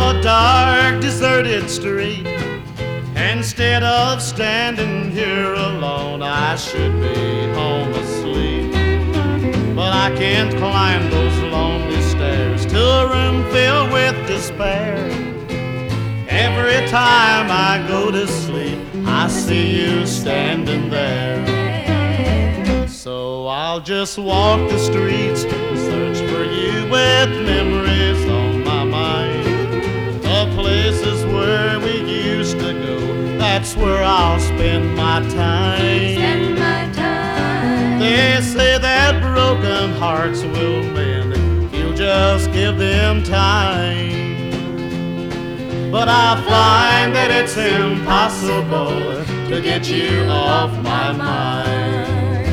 of a dark, deserted street. Instead of standing here alone, I should be home asleep. But I can't climb those lonely stairs to a room filled with despair. Every time I go to sleep, I see you standing there. So I'll just walk the streets, search for you with memories on my mind. The places where we used to go, that's where I'll spend my time. They say that broken hearts will mend if you'll just give them time. But I find that it's impossible to get you off my mind.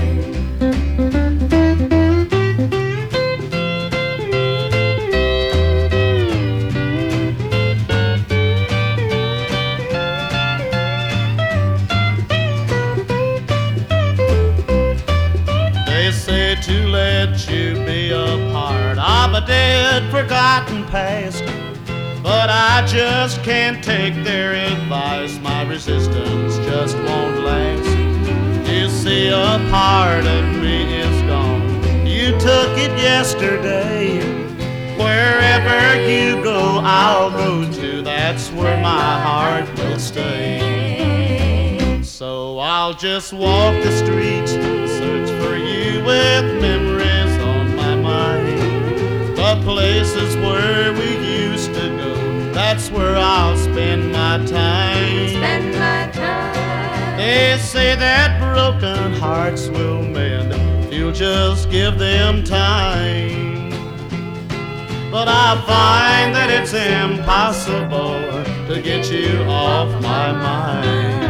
They say to let you be a part of a dead, forgotten past, but I just can't take their advice. My resistance just won't last. You see, a part of me is gone. You took it yesterday. Wherever you go, I'll go too. That's where my heart will stay. So I'll just walk the streets, search for you with memories on my mind. The places where we used to go, that's where I'll spend my time. They say that broken hearts will mend if you'll just give them time. But I find that it's impossible to get you off my mind.